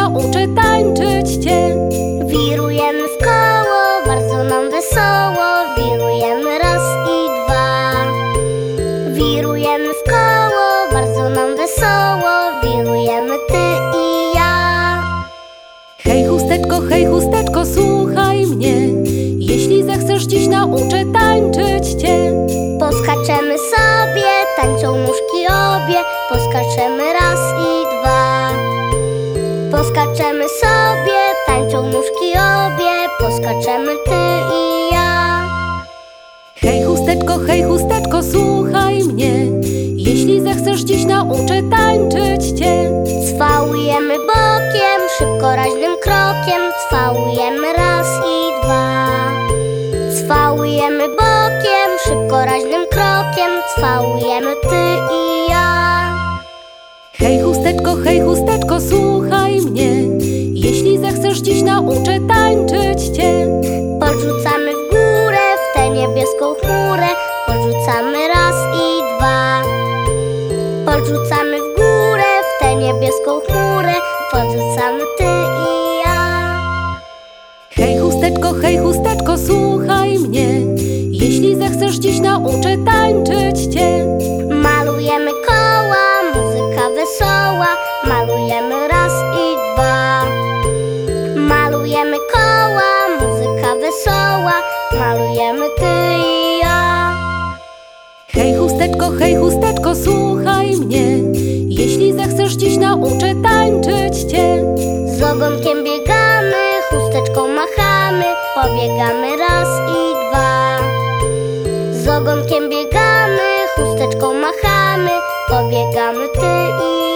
nauczę tańczyć cię. Wirujemy w koło, bardzo nam wesoło. Wirujemy raz i dwa. Wirujemy w koło, bardzo nam wesoło. Wirujemy ty i ja. Hej chusteczko, słuchaj mnie. Jeśli zechcesz, dziś nauczę tańczyć cię. Poskaczemy sobie, tańczą nóżki obie. Poskaczemy raz i dwa. Poskaczemy sobie, tańczą nóżki obie. Poskaczemy ty i ja. Hej chusteczko, słuchaj mnie. Jeśli zechcesz, dziś nauczę tańczyć cię. Cwałujemy bokiem, szybko raźnym krokiem. Cwałujemy raz i dwa. Cwałujemy bokiem, szybko raźnym krokiem. Cwałujemy ty i ja. Hej chusteczko, słuchaj mnie. Jeśli zechcesz, dziś nauczę tańczyć cię. Podrzucamy w górę, w tę niebieską chmurę. Podrzucamy raz i dwa. Podrzucamy w górę, w tę niebieską chmurę. Podrzucamy ty i ja. Hej chusteczko, słuchaj mnie. Jeśli zechcesz, dziś nauczę tańczyć cię. Malujemy koła, muzyka wesoła. Malujemy raz i dwa. Malujemy koła, muzyka wesoła. Malujemy ty i ja. Hej chusteczko, słuchaj mnie. Jeśli zechcesz, dziś nauczę tańczyć cię. Z ogonkiem biegamy, chusteczką machamy. Pobiegamy raz i dwa. Z ogonkiem biegamy, chusteczką machamy. Pobiegamy ty i